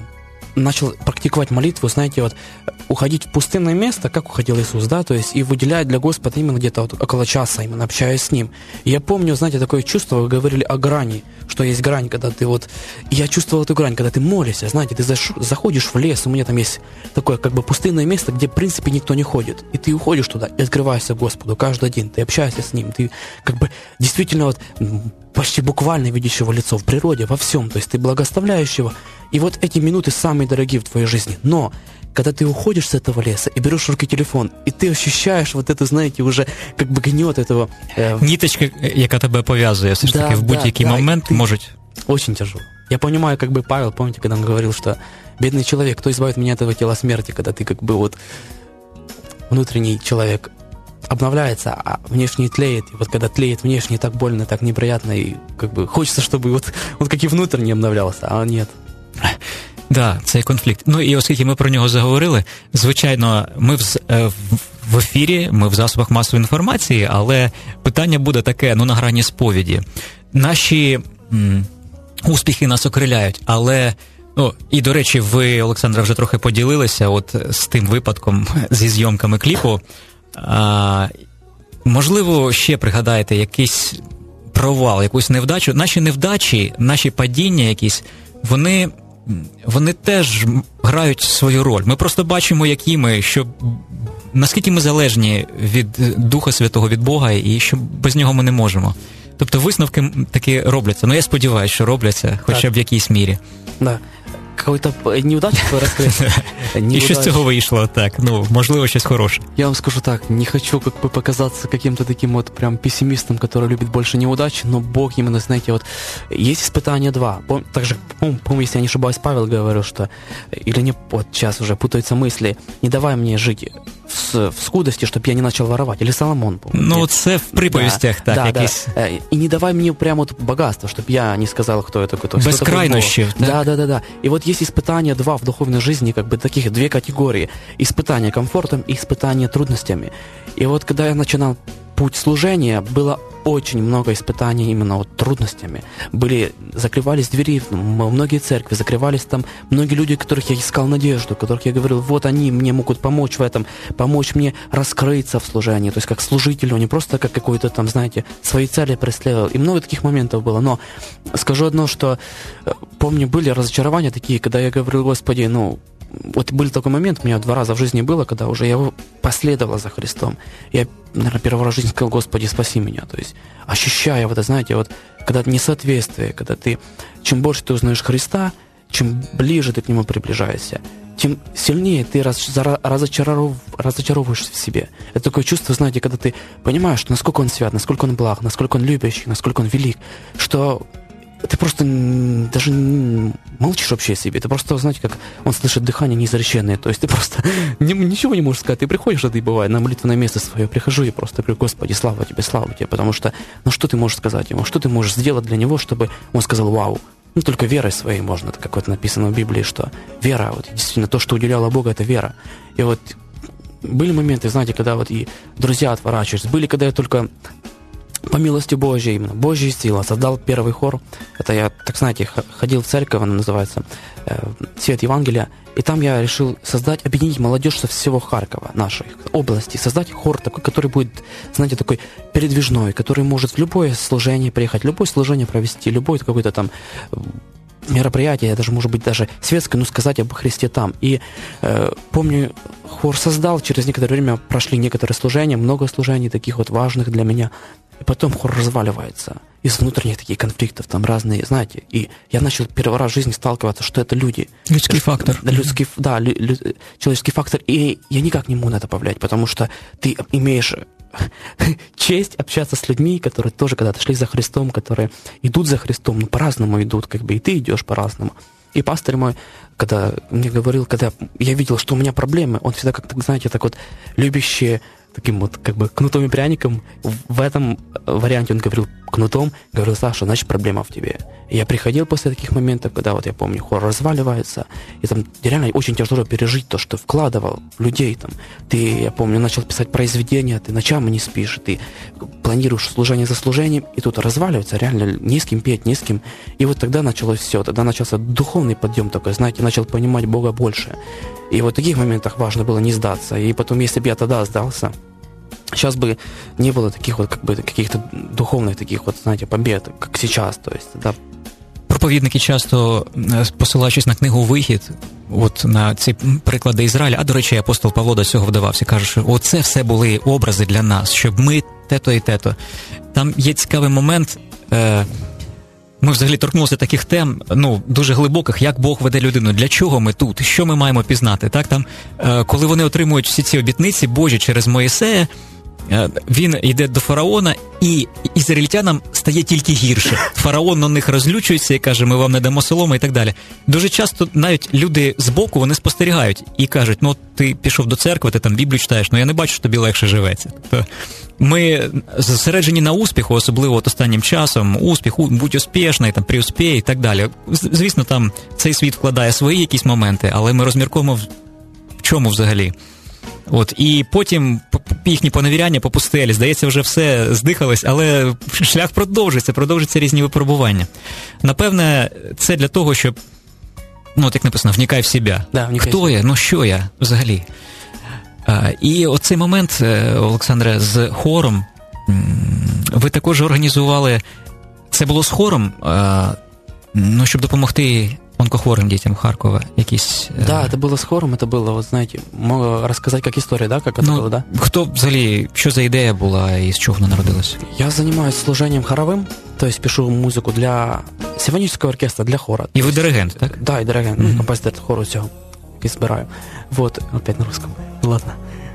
начал практиковать молитву, знаете, вот уходить в пустынное место, как уходил Иисус, да, то есть и выделять для Господа именно где-то вот около часа, именно общаясь с Ним. И я помню, знаете, такое чувство, вы говорили о грани, что есть грань, когда ты вот... И я чувствовал эту грань, когда ты молишься, знаете, ты заш... заходишь в лес, у меня там есть такое как бы пустынное место, где, в принципе, никто не ходит. И ты уходишь туда и открываешься Господу каждый день, ты общаешься с Ним, ты как бы действительно вот почти буквально видишь Его лицо в природе, во всем, то есть ты благословляешь Его. И вот эти минуты самые дорогие в твоей жизни. Но когда ты уходишь с этого леса и берешь в руки телефон, и ты ощущаешь вот это, знаете, уже как бы гнет этого... Э... Ниточка, яка тебе пов'язує, все ж таки, в будь-який да, момент да, можуть... Очень тяжело. Я понимаю, как бы Павел, помните, когда он говорил, что бедный человек, кто избавит меня от этого тела смерти, когда ты как бы вот внутренний человек обновляется, а внешний тлеет. И вот когда тлеет внешний, так больно, так неприятно, и как бы хочется, чтобы вот, вот как и внутренний обновлялся, а нет. Да, цей конфлікт. Ну і оскільки ми про нього заговорили, звичайно, ми в, в ефірі, ми в засобах масової інформації, але питання буде таке, ну, на грані сповіді. Наші м, успіхи нас окриляють, але, ну, і, до речі, ви, Олександра, вже трохи поділилися от з тим випадком зі зйомками кліпу. А, можливо, ще пригадаєте якийсь провал, якусь невдачу. Наші невдачі, наші падіння якісь, вони, вони теж грають свою роль. Ми просто бачимо, які ми, що, наскільки ми залежні від Духа Святого, від Бога, і що без нього ми не можемо. Тобто висновки таки робляться. Ну, я сподіваюся, що робляться, хоча б в якійсь мірі. Да. Какой-то неудачу розкрити. І що з цього вийшло, так, ну, можливо, щось хороше. Я вам скажу так, не хочу как бы показаться каким-то таким вот прям пессимистом, который любит больше неудач, но Бог именно, знаете, вот, есть испытания два. Пом, также, помню, если я не ошибаюсь, Павел говорил, что, или не, вот сейчас уже путаются мысли, не давай мне жить в, в скудости, чтобы я не начал воровать. Или Соломон, помню. Ну, це в приповістях, да, так, да, якісь... Да. И не давай мне прямо вот богатство, чтобы я не сказал, кто это, кто. Без крайнощів, так? Да, да, да, да. И вот есть испытания два в духовной жизни, как бы таких две категории. Испытания комфортом и испытания трудностями. И вот когда я начинал путь служения, было очень много испытаний именно вот трудностями. Были, закрывались двери, многие церкви, закрывались там многие люди, которых я искал надежду, которых я говорил, вот они мне могут помочь в этом, помочь мне раскрыться в служении, то есть как служителю, не просто как какой-то там, знаете, свои цели преследовал. И много таких моментов было. Но скажу одно, что помню, были разочарования такие, когда я говорил, Господи, ну, вот был такой момент, у меня два раза в жизни было, когда уже я последовал за Христом. Я, наверное, первый раз в жизни сказал, Господи, спаси меня. То есть, ощущая вот это, знаете, вот, когда несоответствие, когда ты, чем больше ты узнаешь Христа, чем ближе ты к Нему приближаешься, тем сильнее ты раз, разочаров, разочаровываешься в себе. Это такое чувство, знаете, когда ты понимаешь, насколько Он свят, насколько Он благ, насколько Он любящий, насколько Он велик, что... Ты просто даже молчишь вообще о себе. Ты просто, знаете, как он слышит дыхание неизреченное. То есть ты просто ничего не можешь сказать. Ты приходишь, это и бывает, на молитвенное место свое. Прихожу и просто говорю, Господи, слава Тебе, слава Тебе. Потому что, ну что ты можешь сказать Ему? Что ты можешь сделать для Него, чтобы Он сказал, вау. Ну только верой своей можно. Это как вот написано в Библии, что вера, вот действительно то, что уделяло Бога, это вера. И вот были моменты, знаете, когда вот и друзья отворачиваются. Были, когда я только... по милости Божьей, именно, Божьей силы, создал первый хор. Это я, так знаете, ходил в церковь, она называется «Свет Евангелия», и там я решил создать, объединить молодежь со всего Харькова, нашей области, создать хор такой, который будет, знаете, такой передвижной, который может в любое служение приехать, любое служение провести, любое какое-то там мероприятие, даже, может быть, даже светское, но сказать об Христе там. И э, помню, хор создал, через некоторое время прошли некоторые служения, много служений таких вот важных для меня, и потом хор разваливается из внутренних таких конфликтов, там разные, знаете, и я начал первый раз в жизни сталкиваться, что это люди. Людский фактор. Людский, да, лю, лю, человеческий фактор, и я никак не могу на это повлиять, потому что ты имеешь честь общаться с людьми, которые тоже когда-то шли за Христом, которые идут за Христом, но по-разному идут, как бы, и ты идешь по-разному. И пастор мой, когда мне говорил, когда я видел, что у меня проблемы, он всегда как-то, знаете, так вот любящий, таким вот как бы кнутом и пряником. В этом варианте он говорил кнутом, говорил: Саша, значит, проблема в тебе. И я приходил после таких моментов, когда вот я помню, хор разваливается, и там реально очень тяжело пережить то, что вкладывал в людей там. Ты, я помню, начал писать произведения, ты ночами не спишь, ты планируешь служение за служением, и тут разваливается, реально не с кем петь, не с кем. И вот тогда началось все, тогда начался духовный подъем такой, знаете, начал понимать Бога больше. И вот в таких моментах важно было не сдаться. И потом, если бы я тогда сдался, сейчас бы не было таких вот как бы каких-то духовных таких вот, знаете, побед, как сейчас. То есть, да. Проповідники часто, посилаючись на книгу «Вихід», от на ці приклади Ізраїля, а, до речі, апостол Павло до цього вдавався, каже, що оце все були образи для нас, щоб ми те-то і те-то. Там є цікавий момент, е, ми взагалі торкнулися таких тем, ну, дуже глибоких, як Бог веде людину, для чого ми тут, що ми маємо пізнати, так, там, е, коли вони отримують всі ці обітниці Божі через Моїсея, він йде до фараона, і ізраїльтянам стає тільки гірше. Фараон на них розлючується і каже, ми вам не дамо соломи і так далі. Дуже часто навіть люди збоку, вони спостерігають і кажуть, ну, ти пішов до церкви, ти там Біблію читаєш, ну, я не бачу, що тобі легше живеться. Тобто ми зосереджені на успіху, особливо от останнім часом, успіх, будь успішний, там, преуспій і так далі. Звісно, там цей світ вкладає свої якісь моменти, але ми розмірковуємо в чому взагалі. От, і потім їхні поневіряння по пустелі, здається, вже все здихалось, але шлях продовжиться, продовжаться різні випробування. Напевне, це для того, щоб, ну, от як написано, вникай в себе. Да, вникай. Хто я? Ну, що я взагалі? А, і оцей момент, Олександре, з хором, ви також організували, це було з хором, а, ну, щоб допомогти онкохворым детям Харькова якісь... Да, это было с хором, это было, вот знаете, могу рассказать как история, да, как это ну, было, да? Хто взагалі, що за ідея була і з чого вона народилась? Я занимаюсь служением хоровым, то есть пишу музыку для симфонического оркестра, для хора. И вы диригент, так? Да, и диригент, mm-hmm. композитор хору, все, и собираю. Вот, опять на русском, ладно.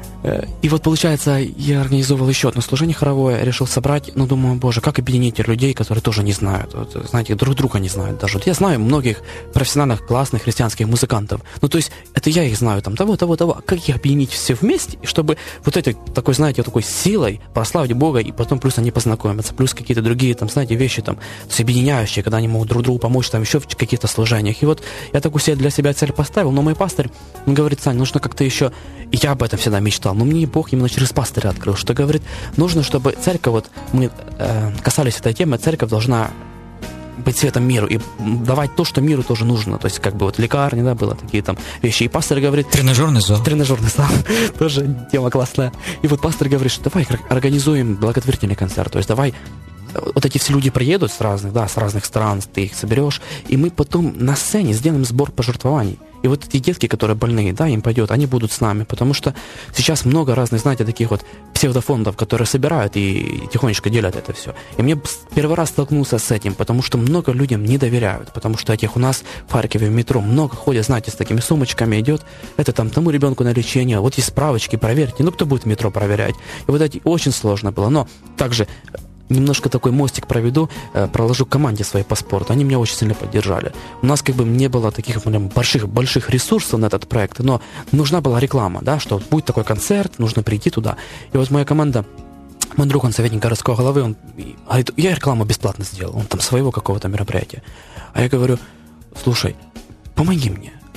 И вот, получается, я организовал еще одно служение хоровое, решил собрать, ну, думаю, боже, как объединить людей, которые тоже не знают, вот, знаете, друг друга не знают даже. Вот я знаю многих профессиональных, классных христианских музыкантов, ну, то есть, это я их знаю, там, того, того, того, как их объединить все вместе, чтобы вот этой, такой, знаете, такой силой прославить Бога, и потом плюс они познакомятся, плюс какие-то другие, там, знаете, вещи, там, то есть, объединяющие, когда они могут друг другу помочь, там, еще в каких-то служениях. И вот я такую себе для себя цель поставил, но мой пастырь, он говорит, Сань, нужно как-то еще, и я об этом всегда мечтал, но мне Бог именно через пастыря открыл, что говорит, нужно, чтобы церковь, вот мы э, касались этой темы, церковь должна быть светом миру и давать то, что миру тоже нужно, то есть как бы вот лекарни, да, было такие там вещи, и пастор говорит... Тренажерный зал. Тренажерный зал, тоже тема классная. И вот пастор говорит, что давай организуем благотворительный концерт, то есть давай вот эти все люди приедут с разных, да, с разных стран, ты их соберешь, и мы потом на сцене сделаем сбор пожертвований. И вот эти детки, которые больные, да, им пойдет, они будут с нами, потому что сейчас много разных, знаете, таких вот псевдофондов, которые собирают и тихонечко делят это все. И мне первый раз столкнулся с этим, потому что много людям не доверяют, потому что этих у нас в Харькове в метро много ходят, знаете, с такими сумочками идет, это там тому ребенку на лечение, вот есть справочки, проверьте, ну кто будет в метро проверять? И вот эти очень сложно было, но также... Немножко такой мостик проведу, проложу команде своей по спорту. Они меня очень сильно поддержали. У нас как бы не было таких прям, больших, больших ресурсов на этот проект, но нужна была реклама, да, что будет такой концерт, нужно прийти туда. И вот моя команда, мой друг, он советник городской головы, он говорит, я рекламу бесплатно сделал, он там своего какого-то мероприятия. А я говорю, слушай, помоги мне.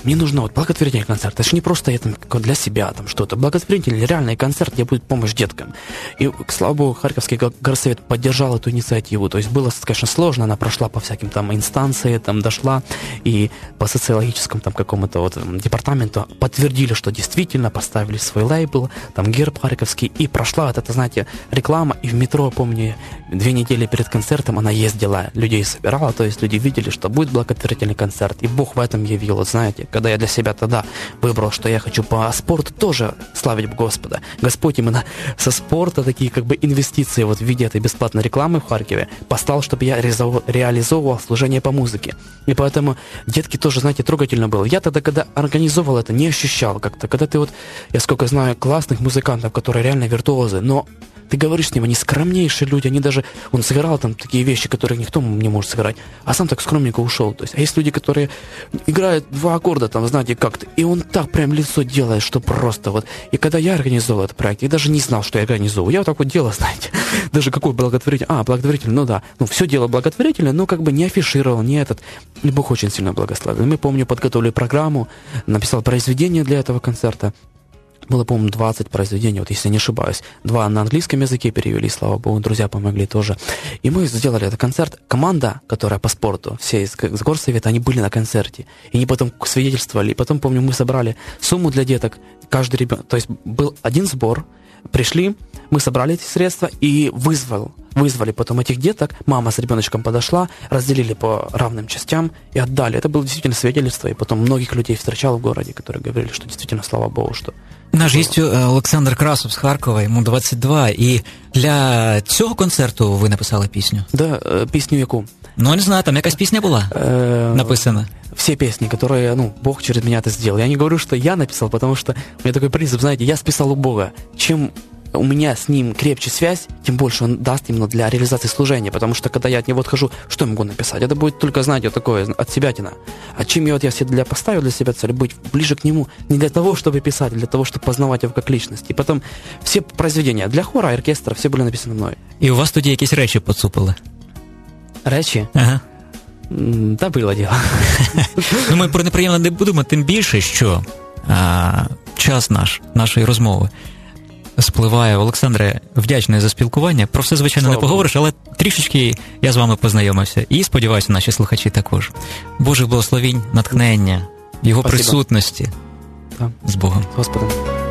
мне нужно вот благотворительный концерт. Это же не просто я, там, для себя там, что-то. Благотворительный, реальный концерт, где будет помощь деткам. И, слава богу, Харьковский горсовет поддержал эту инициативу. То есть было, конечно, сложно, она прошла по всяким там инстанциям, там дошла, и по социологическому там какому-то вот департаменту подтвердили, что действительно поставили свой лейбл, там герб харьковский, и прошла вот эта, знаете, реклама, и в метро, помню, две недели перед концертом она ездила, людей собирала, то есть люди видели, что будет благотворительный концерт, и Бог в этом явил, вот знаете, когда я для себя тогда выбрал, что я хочу по спорту тоже славить Господа. Господь именно со спорта такие как бы инвестиции вот в виде этой бесплатной рекламы в Харькове послал, чтобы я реализовывал служение по музыке. И поэтому детки тоже, знаете, трогательно было. Я тогда, когда организовывал это, не ощущал как-то. Когда ты вот, я сколько знаю классных музыкантов, которые реально виртуозы, но ты говоришь с ним, они скромнейшие люди, они даже, он сыграл там такие вещи, которые никто не может сыграть, а сам так скромненько ушел. То есть, а есть люди, которые играют два аккорда, там, знаете, как-то, и он так прям лицо делает, что просто вот. И когда я организовал этот проект, я даже не знал, что я организовываю. Я вот так вот делал, знаете, даже какой благотворитель, а, благотворитель, ну да, ну все дело благотворительное, но как бы не афишировал, не этот, и Бог очень сильно благословил. Мы, помню, подготовили программу, написал произведение для этого концерта. Было, по-моему, двадцать произведений, вот если не ошибаюсь. Два на английском языке перевели, слава богу, друзья помогли тоже. И мы сделали этот концерт. Команда, которая по спорту, все из, из горсовета, они были на концерте. И они потом свидетельствовали. И потом, помню, мы собрали сумму для деток. Каждый ребенок... То есть был один сбор, пришли, мы собрали эти средства и вызвал, вызвали потом этих деток. Мама с ребеночком подошла, разделили по равным частям и отдали. Это было действительно свидетельство. И потом многих людей встречал в городе, которые говорили, что действительно, слава богу, что... Наш гість Олександр Красов з Харкова, йому двадцять два, і для цього концерту ви написали пісню? Да, пісню яку? Ну, не знаю, там якась пісня була написана? Все песни, которые, ну, Бог через меня это сделал. Я не говорю, что я написал, потому что у меня такой принцип, знаете, я списал у Бога. Чем у меня с ним крепче связь, тем больше он даст именно для реализации служения, потому что когда я от него отхожу, что я могу написать? Это будет только, знаете, вот такое, от себятина. А чем я вот я себе для, поставил для себя цель, быть ближе к нему, не для того, чтобы писать, а для того, чтобы познавать его как личность. И потом все произведения для хора, оркестра, все были написаны мной. І у вас тоді якісь речі поцупили? Речі? Ага. Та було діло. Ну, ми про неприємне не будемо, тим більше, що а, час наш, нашої розмови спливає. Олександре, вдячний за спілкування. Про все, звичайно, Слава не поговориш, Богу. Але трішечки я з вами познайомився. І, сподіваюся, наші слухачі також. Божих благословінь, натхнення, Його Спасибо. Присутності. Да. З Богом. З Господом.